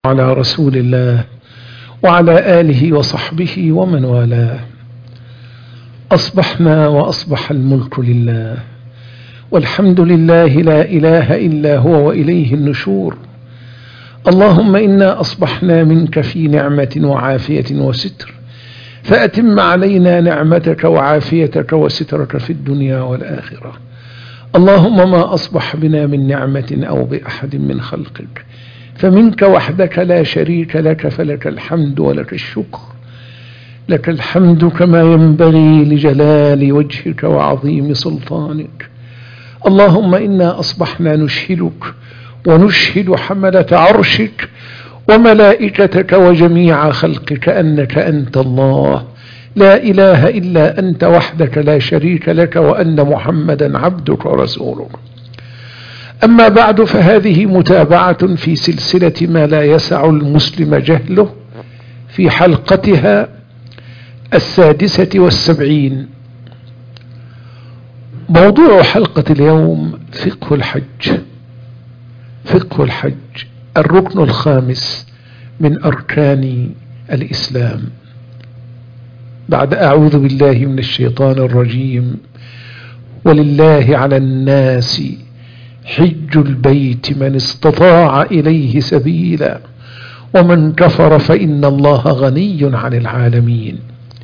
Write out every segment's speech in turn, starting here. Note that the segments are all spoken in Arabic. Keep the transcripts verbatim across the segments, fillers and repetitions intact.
على رسول الله وعلى آله وصحبه ومن والاه. أصبحنا وأصبح الملك لله، والحمد لله، لا إله إلا هو وإليه النشور. اللهم إنا أصبحنا منك في نعمة وعافية وستر، فأتم علينا نعمتك وعافيتك وسترك في الدنيا والآخرة. اللهم ما أصبح بنا من نعمة أو بأحد من خلقك فمنك وحدك لا شريك لك، فلك الحمد ولك الشكر. لك الحمد كما ينبغي لجلال وجهك وعظيم سلطانك. اللهم إنا أصبحنا نشهدك ونشهد حملة عرشك وملائكتك وجميع خلقك أنك أنت الله، لا إله إلا أنت وحدك لا شريك لك، وأن محمدا عبدك ورسولك. أما بعد، فهذه متابعة في سلسلة ما لا يسع المسلم جهله في حلقتها السادسة والسبعين. موضوع حلقة اليوم فقه الحج. فقه الحج الركن الخامس من أركان الإسلام. بعد أعوذ بالله من الشيطان الرجيم: ولله على الناس حج البيت من استطاع إليه سبيلا ومن كفر فإن الله غني عن العالمين.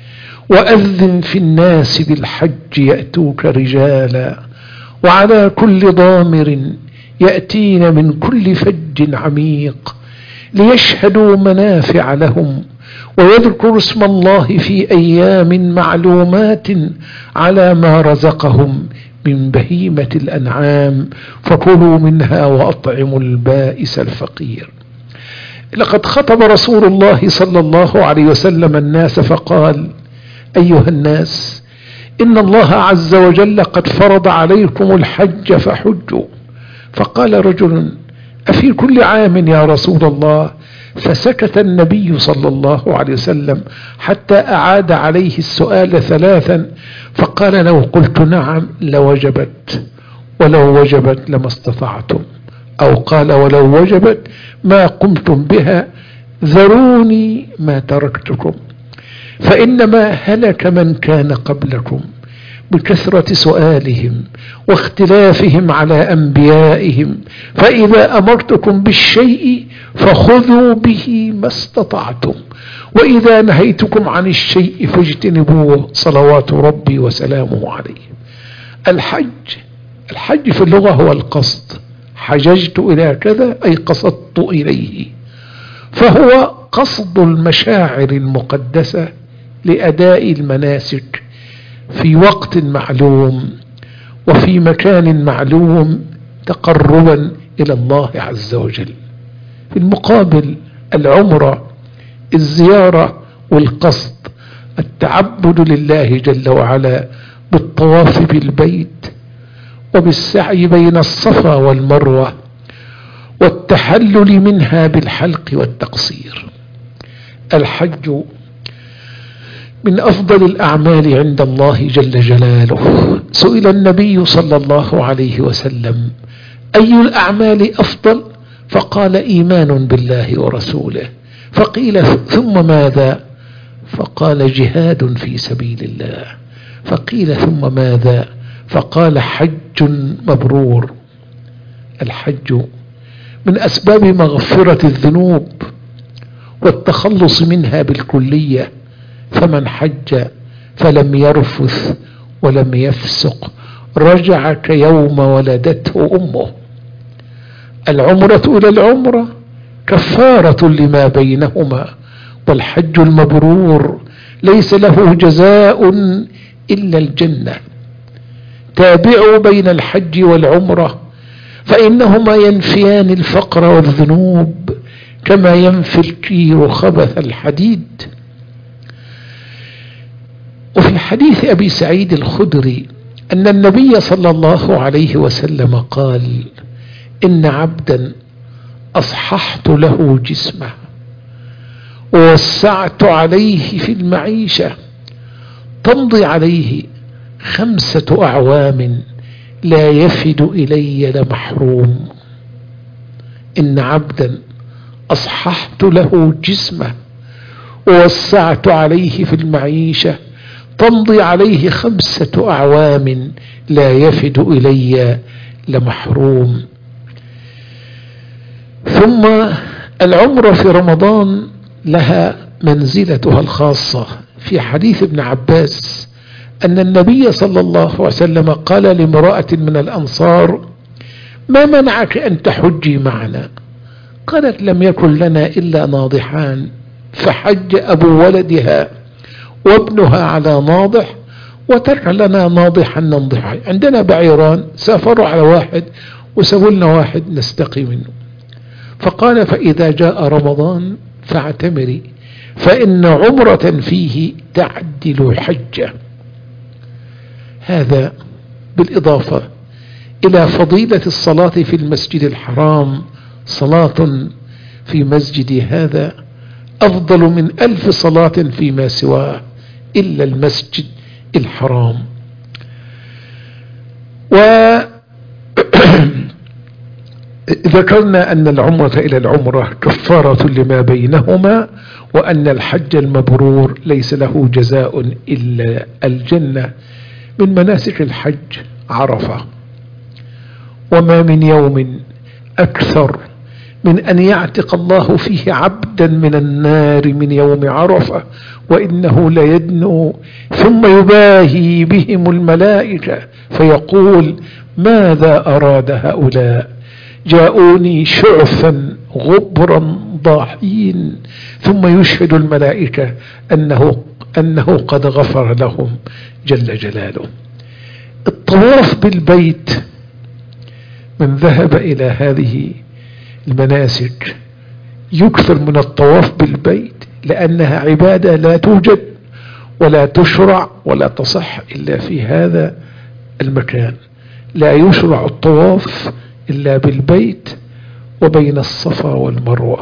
وأذن في الناس بالحج يأتوك رجالا وعلى كل ضامر يأتين من كل فج عميق ليشهدوا منافع لهم ويذكروا اسم الله في أيام معلومات على ما رزقهم من بهيمة الأنعام فكلوا منها وأطعموا البائس الفقير. لقد خطب رسول الله صلى الله عليه وسلم الناس فقال: أيها الناس، إن الله عز وجل قد فرض عليكم الحج فحجوا. فقال رجل: أفي كل عام يا رسول الله؟ فسكت النبي صلى الله عليه وسلم حتى أعاد عليه السؤال ثلاثا، فقال: لو قلت نعم لوجبت، ولو وجبت لما استطعتم، أو قال: ولو وجبت ما قمتم بها، ذروني ما تركتكم. فإنما هلك من كان قبلكم بكثرة سؤالهم واختلافهم على أنبيائهم، فإذا أمرتكم بالشيء فخذوا به ما استطعتم، وإذا نهيتكم عن الشيء فاجتنبوه، صلوات ربي وسلامه عليه. الحج الحج في اللغة هو القصد. حججت إلى كذا أي قصدت إليه، فهو قصد المشاعر المقدسة لأداء المناسك في وقت معلوم وفي مكان معلوم تقربا إلى الله عز وجل. في المقابل العمرة، الزيارة والقصد، التعبد لله جل وعلا بالطواف بالبيت وبالسعي بين الصفا والمروة والتحلل منها بالحلق والتقصير. الحج من أفضل الأعمال عند الله جل جلاله. سئل النبي صلى الله عليه وسلم: أي الأعمال أفضل؟ فقال: إيمان بالله ورسوله. فقيل: ثم ماذا؟ فقال: جهاد في سبيل الله. فقيل: ثم ماذا؟ فقال: حج مبرور. الحج من أسباب مغفرة الذنوب والتخلص منها بالكلية، فمن حج فلم يرفث ولم يفسق رجع كيوم ولدته أمه. العمرة إلى العمرة كفارة لما بينهما، والحج المبرور ليس له جزاء إلا الجنة. تابعوا بين الحج والعمرة، فإنهما ينفيان الفقر والذنوب كما ينفي الكير خبث الحديد. وفي حديث أبي سعيد الخدري أن النبي صلى الله عليه وسلم قال: إن عبدا أصححت له جسمه ووسعت عليه في المعيشة تمضي عليه خمسة أعوام لا يفد إلي لمحروم. إن عبدا أصححت له جسمه ووسعت عليه في المعيشة، تمضي عليه خمسة أعوام لا يفد إلي لمحروم. ثم العمرة في رمضان لها منزلتها الخاصة. في حديث ابن عباس أن النبي صلى الله عليه وسلم قال لامرأة من الأنصار: ما منعك أن تحجي معنا؟ قالت: لم يكن لنا إلا ناضحان، فحج أبو ولدها وابنها على ناضح وترك لنا ناضحا ننضح. عندنا بعيران سافروا على واحد وسووا لنا واحد نستقي منه. فقال: فإذا جاء رمضان فاعتمري، فإن عمرة فيه تعدل حجة. هذا بالإضافة إلى فضيلة الصلاة في المسجد الحرام. صلاة في مسجد هذا أفضل من ألف صلاة فيما سواه إلا المسجد الحرام. وذكرنا أن العمرة إلى العمرة كفارة لما بينهما، وأن الحج المبرور ليس له جزاء إلا الجنة. من مناسك الحج عرفة، وما من يوم أكثر من أن يعتق الله فيه عبدا من النار من يوم عرفة، وإنه ليدنو ثم يباهي بهم الملائكة فيقول: ماذا أراد هؤلاء؟ جاءوني شعثا غبرا ضاحين. ثم يشهد الملائكة أنه, أنه قد غفر لهم جل جلاله. الطواف بالبيت، من ذهب إلى هذه المناسك يكثر من الطواف بالبيت، لأنها عبادة لا توجد ولا تشرع ولا تصح إلا في هذا المكان. لا يشرع الطواف إلا بالبيت وبين الصفا والمروة.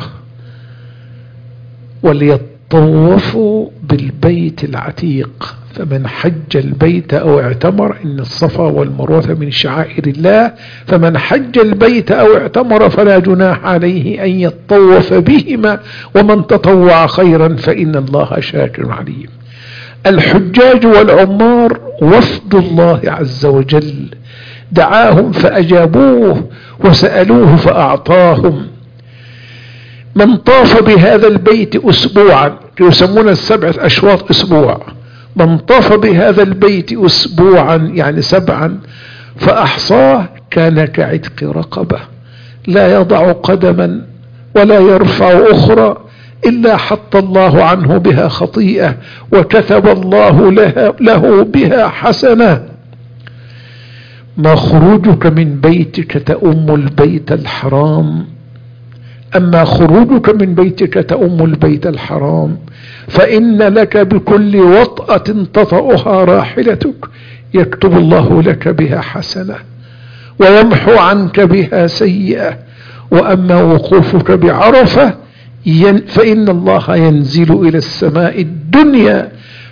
وليطوفوا بالبيت العتيق، فمن حج البيت أو اعتمر، إن الصفا والمروة من شعائر الله، فمن حج البيت أو اعتمر فلا جناح عليه أن يطوف بهما، ومن تطوع خيرا فإن الله شاكر عليم. الحجاج والعمار وفد الله عز وجل، دعاهم فأجابوه وسألوه فأعطاهم. من طاف بهذا البيت أسبوعا، يسمون السبعة أشواط أسبوع، من طاف بهذا البيت أسبوعا يعني سبعا فأحصاه كان كعتق رقبة، لا يضع قدما ولا يرفع أخرى إلا حط الله عنه بها خطيئة وكتب الله له, له بها حسنة. ما خروجك من بيتك تؤم البيت الحرام، أما خروجك من بيتك تؤم البيت الحرام فإن لك بكل وطأة تطأها راحلتك يكتب الله لك بها حسنة ويمحو عنك بها سيئة. وأما وقوفك بعرفة فإن الله ينزل إلى السماء الدنيا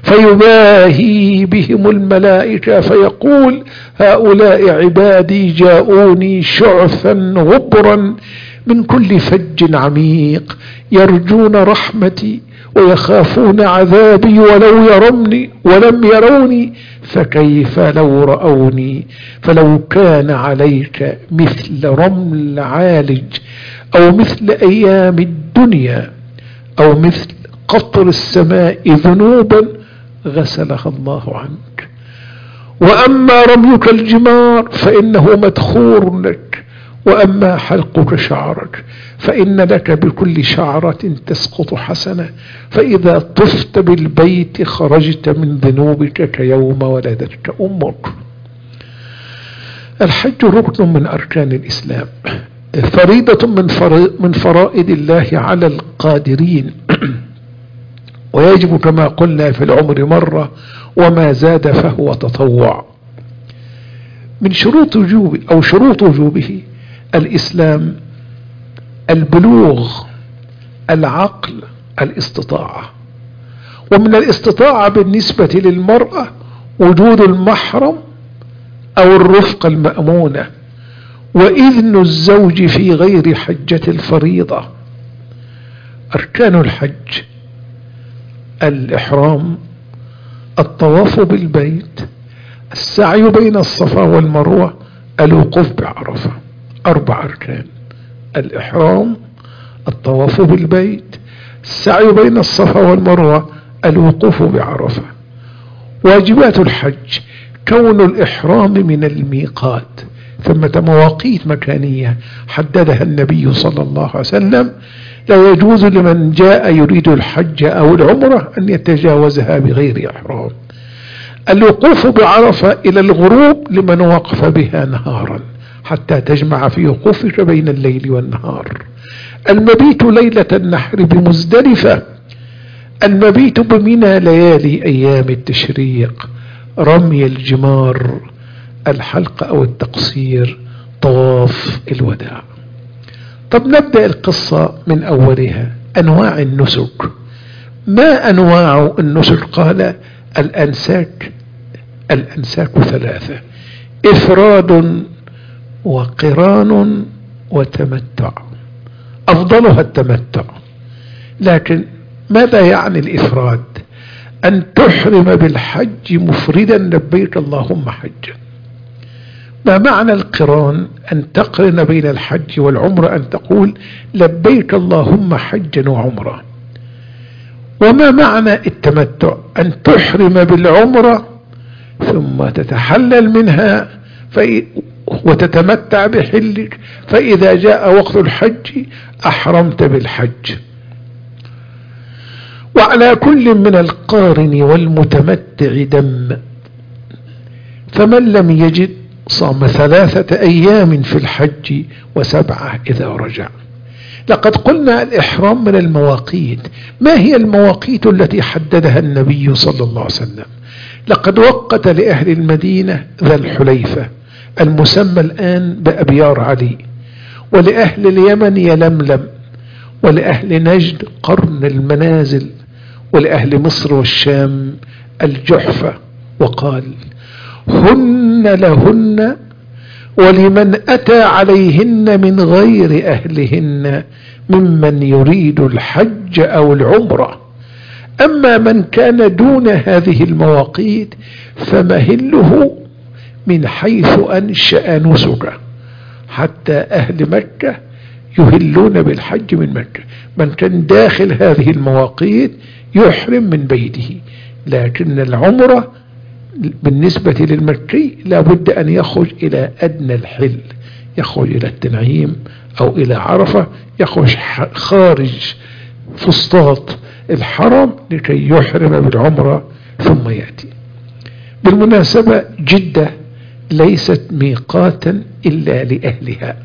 فيباهي بهم الملائكة فيقول: هؤلاء عبادي جاءوني شعثا غبرا من كل فج عميق، يرجون رحمتي ويخافون عذابي ولو يروني ولم يروني فكيف لو رأوني. فلو كان عليك مثل رمل عالج أو مثل أيام الدنيا أو مثل قطر السماء ذنوبا غسلها الله عنك. وأما رميك الجمار فإنه مدخور لك، وأما حلقك شعرك فإن لك بكل شعرة تسقط حسنة، فإذا طفت بالبيت خرجت من ذنوبك كيوم ولدتك أمك. الحج ركن من أركان الإسلام، فريضة من, من فرائض الله على القادرين، ويجب كما قلنا في العمر مرة، وما زاد فهو تطوع. من شروط وجوبه أو شروط وجوبه الإسلام، البلوغ، العقل، الاستطاعة. ومن الاستطاعة بالنسبة للمرأة وجود المحرم أو الرفقة المأمونة، وإذن الزوج في غير حجة الفريضة، أركان الحج: الإحرام، الطواف بالبيت، السعي بين الصفا والمروة، الوقوف بعرفة. أربع أركان: الإحرام، الطواف بالبيت، السعي بين الصفا والمروة، الوقوف بعرفة. واجبات الحج: كون الإحرام من الميقات، ثمة مواقيت مكانية حددها النبي صلى الله عليه وسلم، لا يجوز لمن جاء يريد الحج أو العمرة أن يتجاوزها بغير إحرام. الوقوف بعرفة إلى الغروب لمن وقف بها نهارا حتى تجمع في وقوفك بين الليل والنهار. المبيت ليلة النحر بمزدلفة، المبيت بمنى ليالي أيام التشريق، رمي الجمار، الحلق أو التقصير، طواف الوداع. طب نبدأ القصة من أولها. أنواع النسك. ما أنواع النسك؟ قال: الأنساك الأنساك ثلاثة: إفراد وقران وتمتع. أفضلها التمتع، لكن ماذا يعني الإفراد؟ أن تحرم بالحج مفردا لبيك اللهم حجا. ما معنى القران؟ أن تقرن بين الحج والعمرة، أن تقول لبيك اللهم حجا وعمرة. وما معنى التمتع؟ أن تحرم بالعمرة ثم تتحلل منها وتتمتع بحلك، فإذا جاء وقت الحج أحرمت بالحج. وعلى كل من القارن والمتمتع دم، فمن لم يجد صام ثلاثة أيام في الحج وسبعة إذا رجع. لقد قلنا الإحرام من المواقيت. ما هي المواقيت التي حددها النبي صلى الله عليه وسلم؟ لقد وقت لأهل المدينة ذا الحليفة المسمى الآن بأبيار علي، ولأهل اليمن يلملم، ولأهل نجد قرن المنازل، ولأهل مصر والشام الجحفة. وقال: هن لهن ولمن أتى عليهن من غير أهلهن ممن يريد الحج أو العمرة. أما من كان دون هذه المواقيت فمهله من حيث أنشأ نسكه، حتى أهل مكة يهلون بالحج من مكة. من كان داخل هذه المواقيت يحرم من بيته، لكن العمرة بالنسبة للمكي لابد أن يخرج إلى أدنى الحل، يخرج إلى التنعيم أو إلى عرفة، يخرج خارج فسطاط الحرم لكي يحرم بالعمرة ثم يأتي. بالمناسبة جدة ليست ميقاتا إلا لأهلها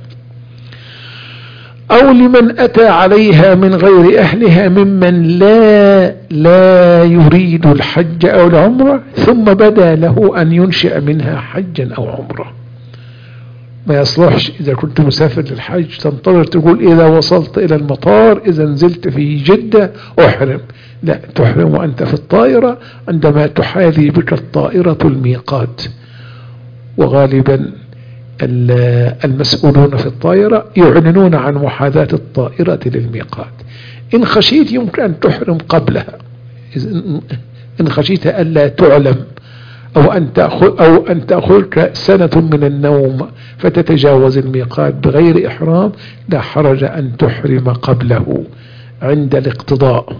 أو لمن أتى عليها من غير أهلها ممن لا لا يريد الحج أو العمرة ثم بدا له أن ينشئ منها حجا أو عمرة. ما يصلحش إذا كنت مسافر للحج تنتظر تقول إذا وصلت إلى المطار إذا نزلت في جدة أحرم. لا، تحرم وأنت في الطائرة عندما تحاذي بك الطائرة الميقات. وغالبا المسؤولون في الطائرة يعلنون عن محاذاة الطائرة للميقات. إن خشيت يمكن أن تحرم قبلها، إن خشيت ألا تعلم أو أن تأخذ أو أن تأخذك سنة من النوم فتتجاوز الميقات بغير إحرام، لا حرج أن تحرم قبله عند الاقتضاء.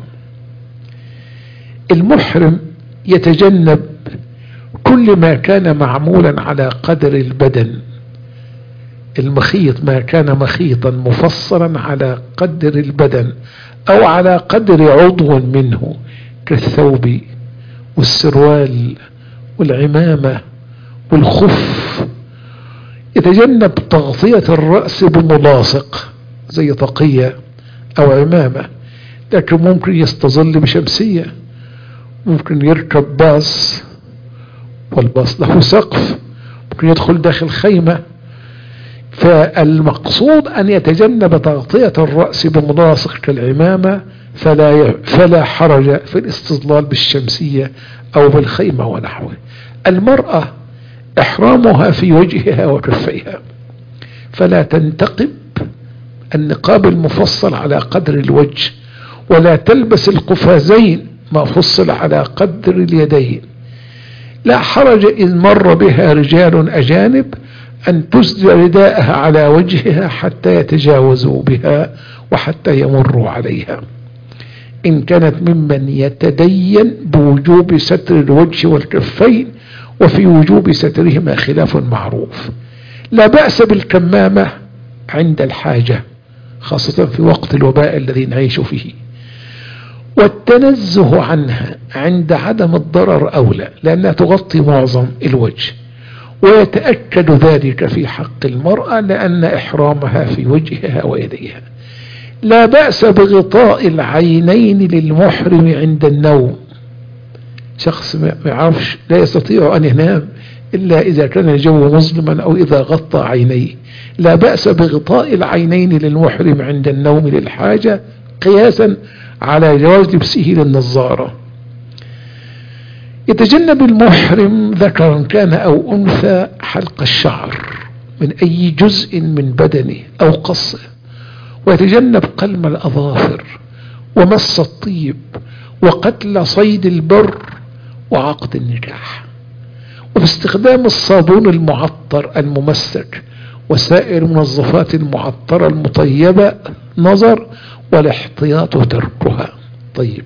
المحرم يتجنب كل ما كان معمولا على قدر البدن. المخيط ما كان مخيطا مفصلا على قدر البدن أو على قدر عضو منه كالثوب والسروال والعمامة والخف. يتجنب تغطية الرأس بملاصق زي طاقية أو عمامة، لكن ممكن يستظل بشمسية، ممكن يركب باص والباص له سقف، ممكن يدخل داخل خيمة. فالمقصود أن يتجنب تغطية الرأس بملاصق كالعمامة، فلا فلا حرج في الاستظلال بالشمسية أو بالخيمة ونحوه. المرأة إحرامها في وجهها وكفيها، فلا تنتقب النقاب المفصل على قدر الوجه ولا تلبس القفازين ما فصل على قدر اليدين. لا حرج إذ مر بها رجال أجانب أن تسدل رداءها على وجهها حتى يتجاوزوا بها وحتى يمروا عليها، إن كانت ممن يتدين بوجوب ستر الوجه والكفين، وفي وجوب سترهما خلاف معروف. لا بأس بالكمامة عند الحاجة، خاصة في وقت الوباء الذي نعيش فيه، والتنزه عنها عند عدم الضرر أولى، لأنها تغطي معظم الوجه، ويتأكد ذلك في حق المرأة لأن إحرامها في وجهها ويديها. لا بأس بغطاء العينين للمحرم عند النوم. شخص ما يعرفش، لا يستطيع أن ينام إلا إذا كان الجو مظلما أو إذا غطى عينيه. لا بأس بغطاء العينين للمحرم عند النوم للحاجة، قياسا على جواز لبسه للنظارة. يتجنب المحرم ذكرا كان أو أنثى حلق الشعر من أي جزء من بدنه أو قصه، ويتجنب قلم الأظافر ومس الطيب وقتل صيد البر وعقد النكاح، وباستخدام الصابون المعطر الممسك وسائر المنظفات المعطرة المطيبة نظر، والاحتياط تركها. طيب،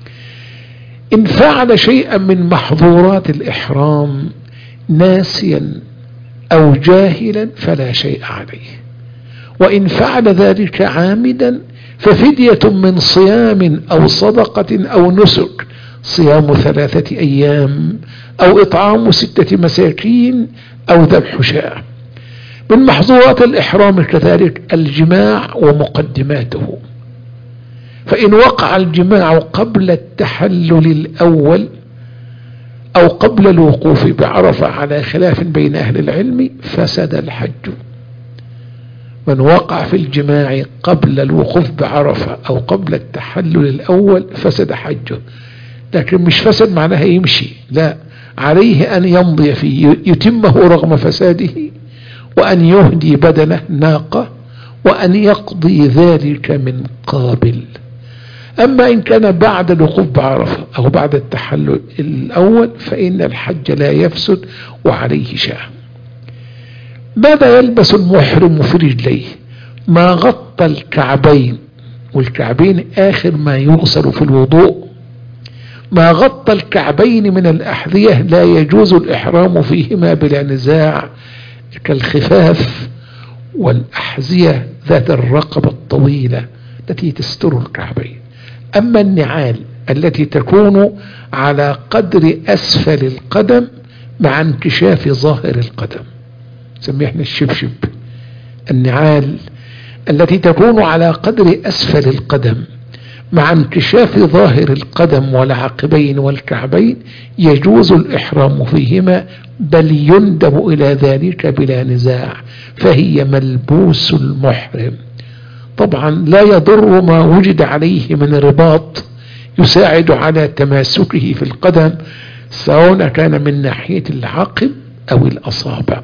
إن فعل شيئا من محظورات الإحرام ناسيا أو جاهلا فلا شيء عليه، وإن فعل ذلك عامدا ففدية من صيام أو صدقة أو نسك، صيام ثلاثة أيام أو إطعام ستة مساكين أو ذبح شاة. من محظورات الإحرام كذلك الجماع ومقدماته، فإن وقع الجماع قبل التحلل الأول أو قبل الوقوف بعرفة على خلاف بين أهل العلم فسد الحج. من وقع في الجماع قبل الوقوف بعرفة أو قبل التحلل الأول فسد حجه، لكن مش فسد معناها يمشي، لا، عليه أن يمضي فيه يتمه رغم فساده، وأن يهدي بدنه ناقة، وأن يقضي ذلك من قابل. أما إن كان بعد الوقوف بعرفة أو بعد التحلل الأول فإن الحج لا يفسد وعليه شاة. ماذا يلبس المحرم في رجليه؟ ما غطى الكعبين، والكعبين آخر ما يغسل في الوضوء. ما غطى الكعبين من الأحذية لا يجوز الإحرام فيهما بلا نزاع، كالخفاف والأحذية ذات الرقبة الطويلة التي تستر الكعبين. أما النعال التي تكون على قدر أسفل القدم مع انكشاف ظاهر القدم، نسميه احنا الشبشب. النعال التي تكون على قدر أسفل القدم مع انكشاف ظاهر القدم والعقبين والكعبين يجوز الإحرام فيهما، بل يندب إلى ذلك بلا نزاع، فهي ملبوس المحرم. طبعا لا يضر ما وجد عليه من رباط يساعد على تماسكه في القدم، سواء كان من ناحية العقب أو الأصابع.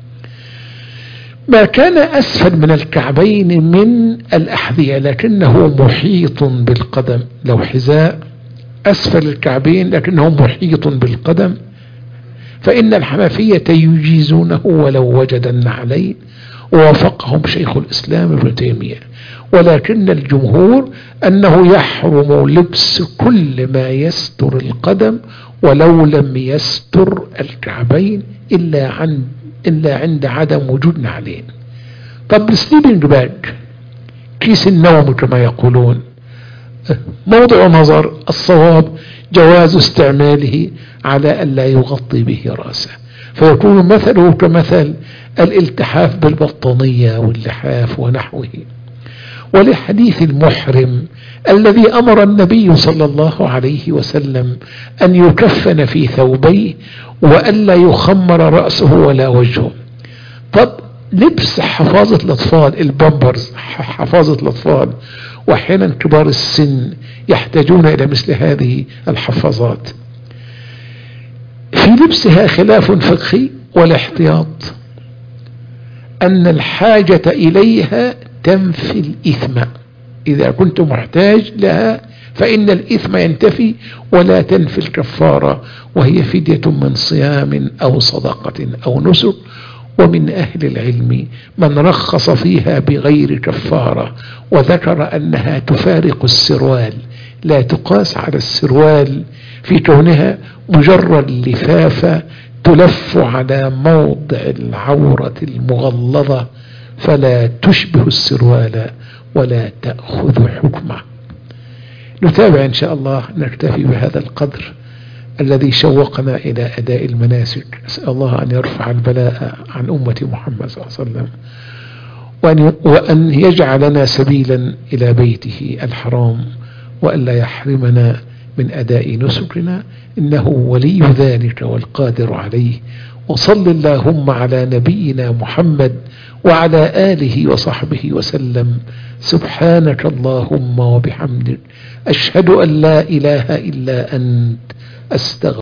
ما كان أسفل من الكعبين من الأحذية لكنه محيط بالقدم، لو حذاء أسفل الكعبين لكنه محيط بالقدم فإن الحنفية يجيزونه ولو وجد النعلين، ووافقهم شيخ الإسلام ابن تيمية. ولكن الجمهور أنه يحرم لبس كل ما يستر القدم ولو لم يستر الكعبين إلا عن إلا عند عدم وجود نعلين. طب السليبنج باج، كيس النوم كما يقولون، موضع نظر الصواب جواز استعماله على أن لا يغطي به رأسه، فيكون مثله كمثل الالتحاف بالبطانية واللحاف ونحوه. ولحديث المحرم الذي أمر النبي صلى الله عليه وسلم أن يكفن في ثوبيه وأن لا يخمر رأسه ولا وجهه. طب لبس حفاظة الأطفال، البامبرز، حفاظة الأطفال، وأحيانا كبار السن يحتاجون إلى مثل هذه الحفاظات، في لبسها خلاف فقهي، والاحتياط أن الحاجة إليها تنفي الإثم. إذا كنت محتاج لها فإن الإثم ينتفي ولا تنفي الكفارة، وهي فدية من صيام أو صدقة أو نسك. ومن أهل العلم من رخص فيها بغير كفارة، وذكر أنها تفارق السروال، لا تقاس على السروال في كونها مجرد لفافة تلف على موضع العورة المغلظة، فلا تشبه السروال ولا تأخذ حكمه. نتابع إن شاء الله، نكتفي بهذا القدر الذي شوقنا إلى أداء المناسك. أسأل الله أن يرفع البلاء عن أمة محمد صلى الله عليه وسلم، وأن وأن يجعلنا سبيلا إلى بيته الحرام، وأن لا يحرمنا من أداء نسكنا، إنه ولي ذلك والقادر عليه. وصل اللهم على نبينا محمد وعلى آله وصحبه وسلم. سبحانك اللهم وبحمدك، أشهد أن لا إله إلا أنت، أستغفرك.